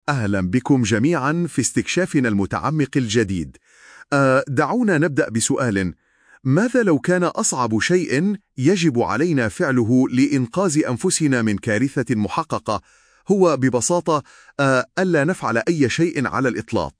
أهلا بكم جميعا في استكشافنا المتعمق الجديد. دعونا نبدأ بسؤال: ماذا لو كان أصعب شيء يجب علينا فعله لإنقاذ أنفسنا من كارثة محققة هو ببساطة ألا نفعل أي شيء على الإطلاق؟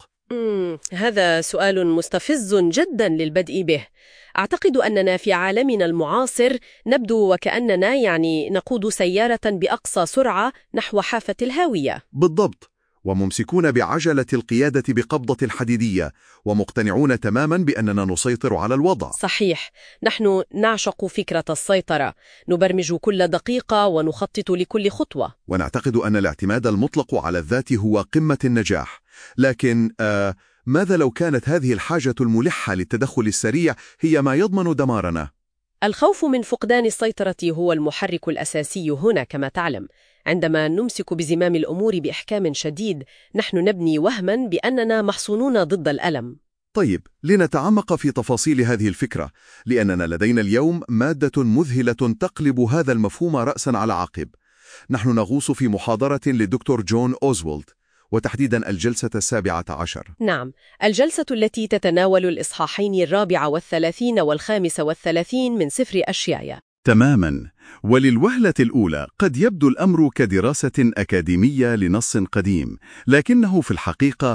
هذا سؤال مستفز جدا للبدء به. أعتقد أننا في عالمنا المعاصر نبدو وكأننا نقود سيارة بأقصى سرعة نحو حافة الهاوية. بالضبط، وممسكون بعجلة القيادة بقبضة حديدية ومقتنعون تماما بأننا نسيطر على الوضع. صحيح، نحن نعشق فكرة السيطرة، نبرمج كل دقيقة ونخطط لكل خطوة، ونعتقد أن الاعتماد المطلق على الذات هو قمة النجاح. لكن ماذا لو كانت هذه الحاجة الملحة للتدخل السريع هي ما يضمن دمارنا؟ الخوف من فقدان السيطرة هو المحرك الأساسي هنا كما تعلم. عندما نمسك بزمام الأمور بإحكام شديد، نحن نبني وهما بأننا محصونون ضد الألم. طيب، لنتعمق في تفاصيل هذه الفكرة، لأننا لدينا اليوم مادة مذهلة تقلب هذا المفهوم رأسا على عقب. نحن نغوص في محاضرة للدكتور جون أوزوالد، وتحديدا الجلسة 17. نعم، الجلسة التي تتناول الإصحاحين 34 و35 من سفر أشعياء. تماما، وللوهلة الأولى قد يبدو الأمر كدراسة أكاديمية لنص قديم، لكنه في الحقيقة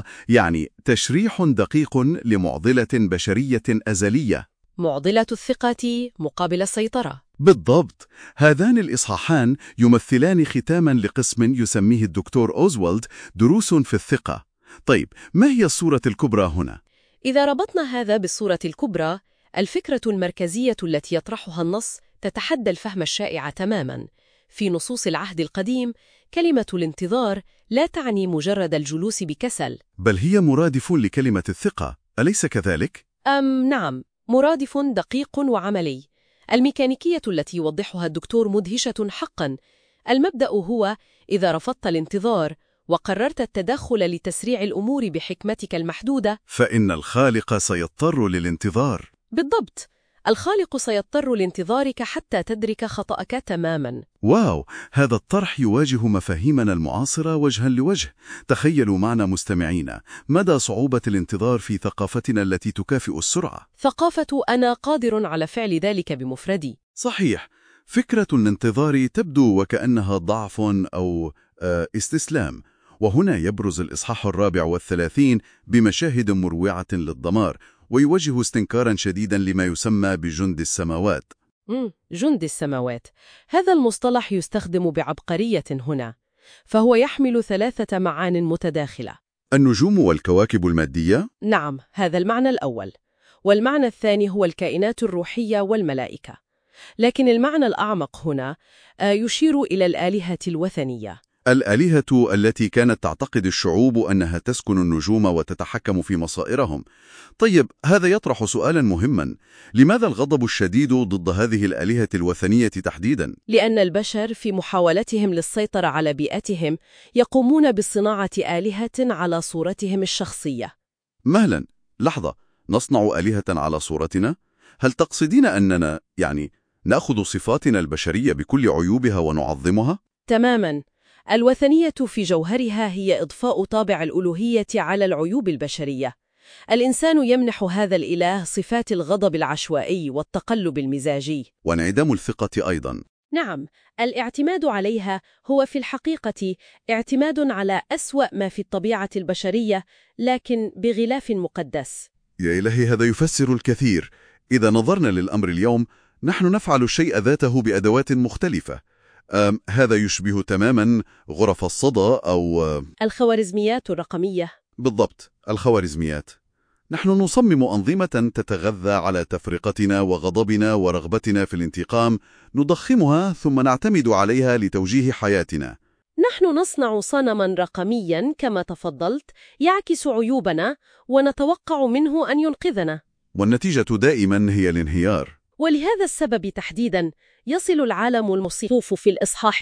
تشريح دقيق لمعضلة بشرية أزلية: معضلة الثقة مقابل السيطرة. بالضبط، هذان الإصحاحان يمثلان ختاما لقسم يسميه الدكتور أوزوالد دروس في الثقة. طيب، ما هي الصورة الكبرى هنا؟ إذا ربطنا هذا بالصورة الكبرى، الفكرة المركزية التي يطرحها النص تتحدى الفهم الشائع تماما. في نصوص العهد القديم، كلمة الانتظار لا تعني مجرد الجلوس بكسل، بل هي مرادف لكلمة الثقة، أليس كذلك؟ نعم، مرادف دقيق وعملي. الميكانيكية التي يوضحها الدكتور مدهشة حقا. المبدأ هو: إذا رفضت الانتظار وقررت التدخل لتسريع الأمور بحكمتك المحدودة، فإن الخالق سيضطر للانتظار. بالضبط، الخالق سيضطر لانتظارك حتى تدرك خطأك تماما. واو، هذا الطرح يواجه مفاهيمنا المعاصرة وجها لوجه. تخيلوا معنا مستمعينا مدى صعوبة الانتظار في ثقافتنا التي تكافئ السرعة. ثقافة أنا قادر على فعل ذلك بمفردي. صحيح، فكرة الانتظار تبدو وكأنها ضعف أو استسلام، وهنا يبرز الإصحاح 34 بمشاهد مروعة للدمار، ويوجه استنكارا شديدا لما يسمى بجند السماوات. جند السماوات، هذا المصطلح يستخدم بعبقرية هنا، فهو يحمل 3 معان متداخلة: النجوم والكواكب المادية؟ نعم، هذا المعنى الأول، والمعنى الثاني هو الكائنات الروحية والملائكة. لكن المعنى الأعمق هنا يشير إلى الآلهة الوثنية. الآلهة التي كانت تعتقد الشعوب أنها تسكن النجوم وتتحكم في مصائرهم. طيب، هذا يطرح سؤالا مهما: لماذا الغضب الشديد ضد هذه الآلهة الوثنية تحديدا؟ لأن البشر في محاولتهم للسيطرة على بيئتهم يقومون بصناعة آلهة على صورتهم الشخصية. مهلا، لحظة، نصنع آلهة على صورتنا؟ هل تقصدين أننا نأخذ صفاتنا البشرية بكل عيوبها ونعظمها؟ تماما، الوثنية في جوهرها هي إضفاء طابع الألوهية على العيوب البشرية. الإنسان يمنح هذا الإله صفات الغضب العشوائي والتقلب المزاجي، وانعدام الثقة أيضا. نعم، الاعتماد عليها هو في الحقيقة اعتماد على أسوأ ما في الطبيعة البشرية، لكن بغلاف مقدس. يا إلهي، هذا يفسر الكثير. إذا نظرنا للأمر اليوم، نحن نفعل الشيء ذاته بأدوات مختلفة. هذا يشبه تماما غرف الصدى أو الخوارزميات الرقمية. بالضبط، الخوارزميات. نحن نصمم أنظمة تتغذى على تفرقتنا وغضبنا ورغبتنا في الانتقام، نضخمها ثم نعتمد عليها لتوجيه حياتنا. نحن نصنع صنما رقميا كما تفضلت يعكس عيوبنا ونتوقع منه أن ينقذنا، والنتيجة دائما هي الانهيار. ولهذا السبب تحديدا يصل العالم الموصوف في الإصحاح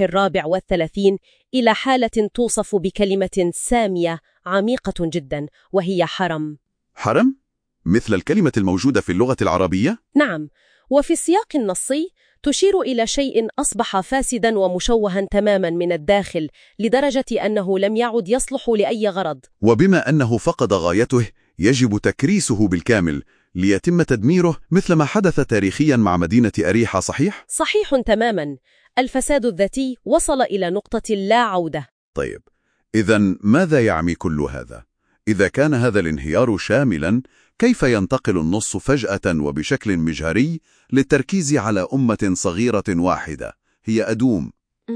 34 إلى حالة توصف بكلمة سامية عميقة جدا، وهي حرم. حرم؟ مثل الكلمة الموجودة في اللغة العربية؟ نعم، وفي السياق النصي تشير إلى شيء أصبح فاسداً ومشوها تماماً من الداخل لدرجة أنه لم يعد يصلح لأي غرض. وبما أنه فقد غايته يجب تكريسه بالكامل ليتم تدميره، مثل ما حدث تاريخيا مع مدينة أريحة، صحيح؟ صحيح تماماً. الفساد الذاتي وصل إلى نقطة لا عودة. طيب، إذن ماذا يعني كل هذا؟ إذا كان هذا الانهيار شاملا، كيف ينتقل النص فجأة وبشكل مجهري للتركيز على أمة صغيرة واحدة هي أدوم؟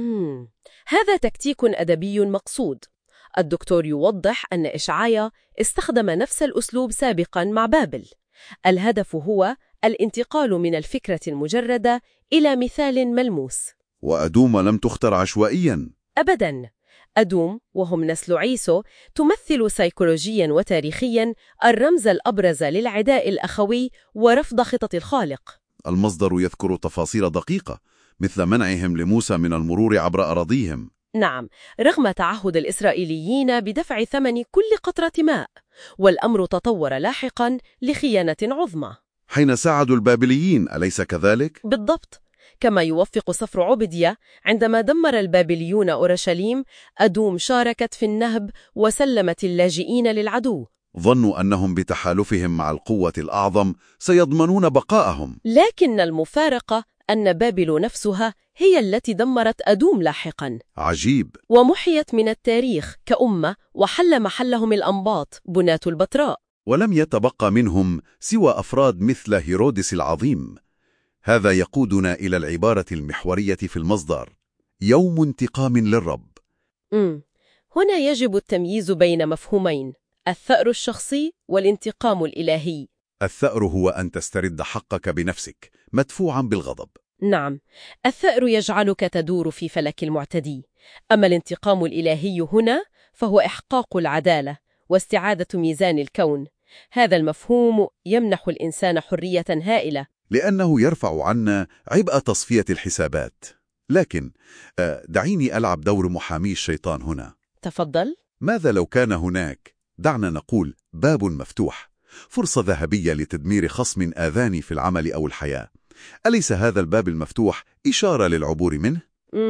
هذا تكتيك أدبي مقصود. الدكتور يوضح أن إشعياء استخدم نفس الأسلوب سابقاً مع بابل. الهدف هو الانتقال من الفكرة المجردة إلى مثال ملموس. وأدوم لم تختر عشوائياً. أبداً. أدوم، وهم نسل عيسو، تمثل سيكولوجياً وتاريخياً الرمز الأبرز للعداء الأخوي ورفض خطط الخالق. المصدر يذكر تفاصيل دقيقة، مثل منعهم لموسى من المرور عبر أراضيهم. نعم، رغم تعهد الإسرائيليين بدفع ثمن كل قطرة ماء، والأمر تطور لاحقاً لخيانة عظمى حين ساعدوا البابليين، أليس كذلك؟ بالضبط. كما يوثق سفر عبدية، عندما دمر البابليون أورشليم، أدوم شاركت في النهب وسلمت اللاجئين للعدو. ظنوا أنهم بتحالفهم مع القوة الأعظم سيضمنون بقاءهم. لكن المفارقة أن بابل نفسها هي التي دمرت أدوم لاحقاً. عجيب. ومحيت من التاريخ كأمة، وحل محلهم الأنباط بناة البتراء. ولم يتبقى منهم سوى أفراد مثل هيرودس العظيم. هذا يقودنا إلى العبارة المحورية في المصدر: يوم انتقام للرب. هنا يجب التمييز بين مفهومين: الثأر الشخصي والانتقام الإلهي. الثأر هو أن تسترد حقك بنفسك، مدفوعا بالغضب. نعم، الثأر يجعلك تدور في فلك المعتدي. أما الانتقام الإلهي هنا فهو إحقاق العدالة واستعادة ميزان الكون. هذا المفهوم يمنح الإنسان حرية هائلة، لأنه يرفع عنا عبء تصفية الحسابات. لكن دعيني ألعب دور محامي الشيطان هنا. تفضل. ماذا لو كان هناك، دعنا نقول، باب مفتوح، فرصة ذهبية لتدمير خصم آذاني في العمل أو الحياة؟ أليس هذا الباب المفتوح إشارة للعبور منه؟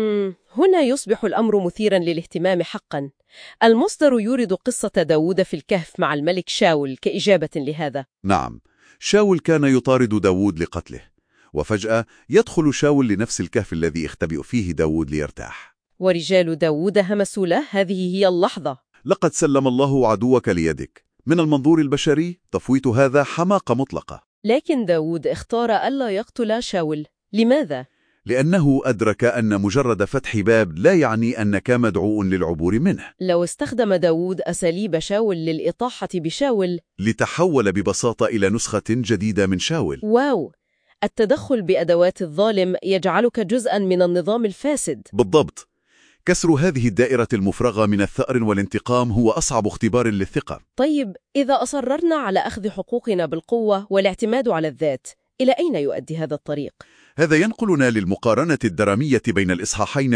هنا يصبح الأمر مثيراً للاهتمام حقاً. المصدر يورد قصة داود في الكهف مع الملك شاول كإجابة لهذا. نعم، شاول كان يطارد داود لقتله، وفجأة يدخل شاول لنفس الكهف الذي يختبئ فيه داود ليرتاح. ورجال داود همسوا له: هذه هي اللحظة. لقد سلم الله عدوك ليدك. من المنظور البشري تفويت هذا حماقة مطلقة. لكن داود اختار ألا يقتل شاول. لماذا؟ لأنه أدرك أن مجرد فتح باب لا يعني أنك مدعو للعبور منه. لو استخدم داود أساليب شاول للإطاحة بشاول، لتحول ببساطة إلى نسخة جديدة من شاول. واو! التدخل بأدوات الظالم يجعلك جزءاً من النظام الفاسد. بالضبط. كسر هذه الدائرة المفرغة من الثأر والانتقام هو أصعب اختبار للثقة. طيب، إذا أصررنا على أخذ حقوقنا بالقوة والاعتماد على الذات، إلى أين يؤدي هذا الطريق؟ هذا ينقلنا للمقارنة الدرامية بين الإصحاحين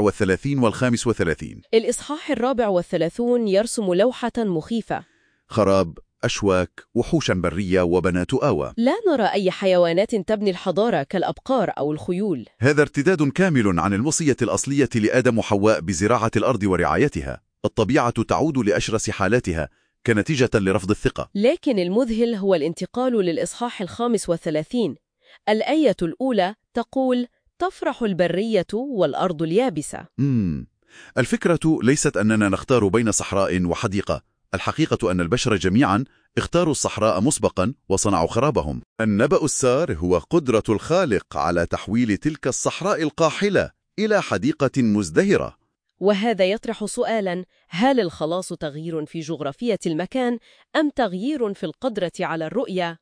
34 و35. الإصحاح 34 يرسم لوحة مخيفة: خراب، أشواك، وحوشا برية وبنات آوى. لا نرى أي حيوانات تبني الحضارة كالأبقار أو الخيول. هذا ارتداد كامل عن الوصية الأصلية لآدم وحواء بزراعة الأرض ورعايتها. الطبيعة تعود لأشرس حالاتها كنتيجة لرفض الثقة. لكن المذهل هو الانتقال للإصحاح 35. الآية الأولى تقول: تفرح البرية والأرض اليابسة. الفكرة ليست أننا نختار بين صحراء وحديقة. الحقيقة أن البشر جميعا اختاروا الصحراء مسبقا وصنعوا خرابهم. النبأ السار هو قدرة الخالق على تحويل تلك الصحراء القاحلة إلى حديقة مزدهرة. وهذا يطرح سؤالا: هل الخلاص تغيير في جغرافية المكان أم تغيير في القدرة على الرؤية؟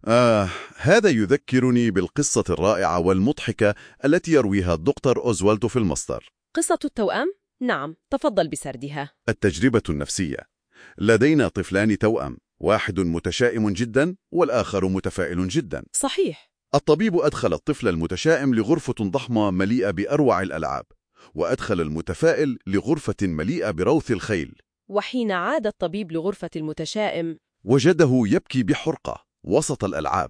هذا يذكرني بالقصة الرائعة والمضحكة التي يرويها الدكتور أوزوالد في المصدر. قصة التوأم؟ نعم، تفضل بسردها. التجربة النفسية. لدينا طفلان توأم، واحد متشائم جدا والآخر متفائل جدا. صحيح. الطبيب أدخل الطفل المتشائم لغرفة ضخمة مليئة بأروع الألعاب، وأدخل المتفائل لغرفة مليئة بروث الخيل. وحين عاد الطبيب لغرفة المتشائم، وجده يبكي بحرقة وسط الألعاب.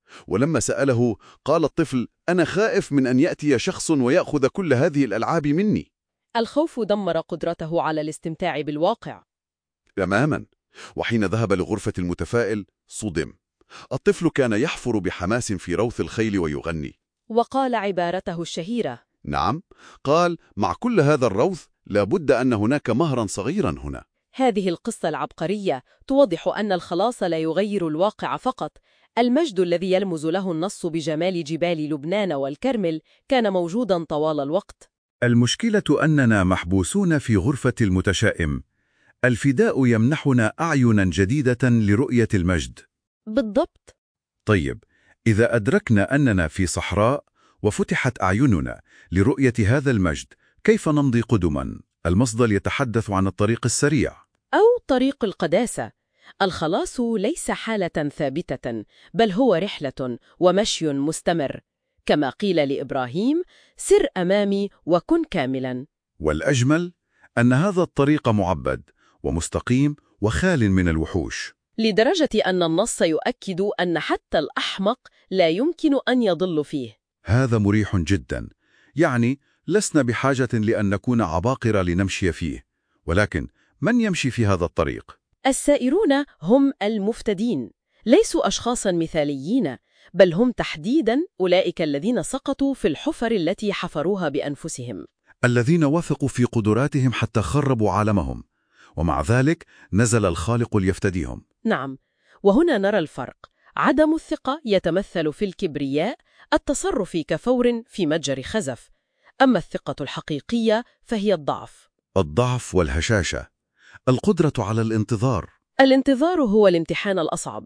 ولما سأله قال الطفل: أنا خائف من أن يأتي شخص ويأخذ كل هذه الألعاب مني. الخوف دمر قدرته على الاستمتاع بالواقع. تماما. وحين ذهب لغرفة المتفائل صدم. الطفل كان يحفر بحماس في روث الخيل ويغني. وقال عبارته الشهيرة. نعم، قال: مع كل هذا الروث لابد أن هناك مهرا صغيرا هنا. هذه القصة العبقرية توضح أن الخلاص لا يغير الواقع فقط. المجد الذي يلمز له النص بجمال جبال لبنان والكرمل كان موجودا طوال الوقت. المشكلة أننا محبوسون في غرفة المتشائم. الفداء يمنحنا أعينا جديدة لرؤية المجد. بالضبط. طيب، إذا أدركنا أننا في صحراء وفتحت أعيننا لرؤية هذا المجد، كيف نمضي قدما؟ المصدر يتحدث عن الطريق السريع أو طريق القداسة. الخلاص ليس حالة ثابتة، بل هو رحلة ومشي مستمر. كما قيل لإبراهيم: سر أمامي وكن كاملا. والأجمل أن هذا الطريق معبد ومستقيم وخال من الوحوش، لدرجة أن النص يؤكد أن حتى الأحمق لا يمكن أن يضل فيه. هذا مريح جدا. يعني لسنا بحاجة لأن نكون عباقرة لنمشي فيه. ولكن من يمشي في هذا الطريق؟ السائرون هم المفتدين، ليسوا أشخاصا مثاليين، بل هم تحديدا أولئك الذين سقطوا في الحفر التي حفروها بأنفسهم، الذين وثقوا في قدراتهم حتى خربوا عالمهم، ومع ذلك نزل الخالق ليفتديهم. نعم، وهنا نرى الفرق. عدم الثقة يتمثل في الكبرياء، التصرف كفور في متجر خزف. أما الثقة الحقيقية فهي الضعف والهشاشة، القدرة على الانتظار. الانتظار هو الامتحان الأصعب.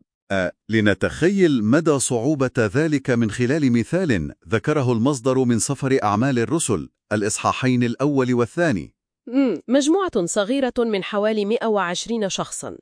لنتخيل مدى صعوبة ذلك من خلال مثال ذكره المصدر من سفر أعمال الرسل، الإصحاحين الأول والثاني. مجموعة صغيرة من حوالي 120 شخصاً.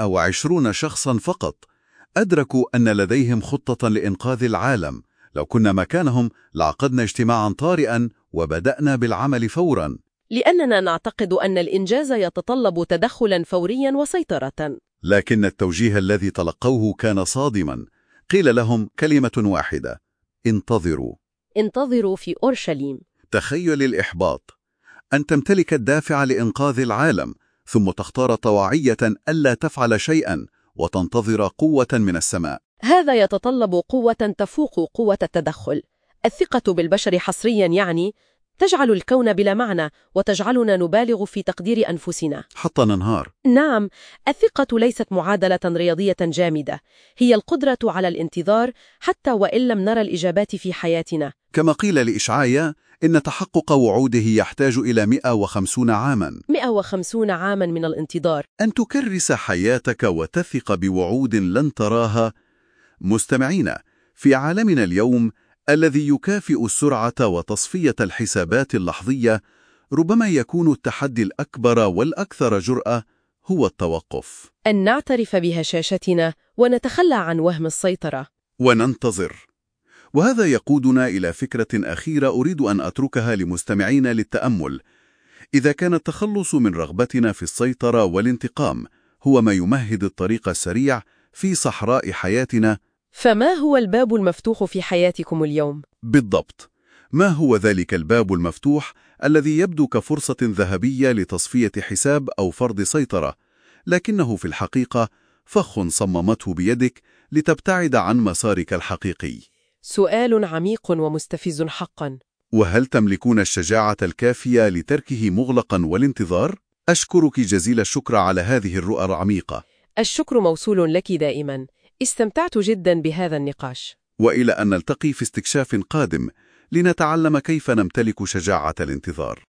120 شخصاً فقط أدركوا أن لديهم خطة لإنقاذ العالم. لو كنا مكانهم لعقدنا اجتماعاً طارئاً وبدأنا بالعمل فوراً، لأننا نعتقد أن الإنجاز يتطلب تدخلاً فورياً وسيطرة. لكن التوجيه الذي تلقوه كان صادماً. قيل لهم كلمة واحدة: انتظروا. انتظروا في أورشليم. تخيل الإحباط، أن تمتلك الدافع لإنقاذ العالم ثم تختار طواعية ألا تفعل شيئاً وتنتظر قوة من السماء. هذا يتطلب قوة تفوق قوة التدخل. الثقة بالبشر حصرياً يعني تجعل الكون بلا معنى وتجعلنا نبالغ في تقدير أنفسنا حتى ننهار. نعم، الثقة ليست معادلة رياضية جامدة، هي القدرة على الانتظار حتى وإن لم نرى الإجابات في حياتنا. كما قيل لإشعياء إن تحقق وعوده يحتاج إلى 150 عاماً. 150 عاماً من الانتظار. أن تكرس حياتك وتثق بوعود لن تراها. مستمعين، في عالمنا اليوم الذي يكافئ السرعة وتصفية الحسابات اللحظية، ربما يكون التحدي الأكبر والأكثر جرأة هو التوقف، أن نعترف بهشاشتنا ونتخلى عن وهم السيطرة وننتظر. وهذا يقودنا إلى فكرة أخيرة أريد أن أتركها لمستمعين للتأمل. إذا كان التخلص من رغبتنا في السيطرة والانتقام هو ما يمهد الطريق السريع في صحراء حياتنا، فما هو الباب المفتوح في حياتكم اليوم؟ بالضبط، ما هو ذلك الباب المفتوح الذي يبدو كفرصة ذهبية لتصفية حساب أو فرض سيطرة، لكنه في الحقيقة فخ صممته بيدك لتبتعد عن مسارك الحقيقي؟ سؤال عميق ومستفز حقا. وهل تملكون الشجاعة الكافية لتركه مغلقا والانتظار؟ أشكرك جزيل الشكر على هذه الرؤى العميقة. الشكر موصول لك دائما، استمتعت جدا بهذا النقاش. وإلى أن نلتقي في استكشاف قادم لنتعلم كيف نمتلك شجاعة الانتظار.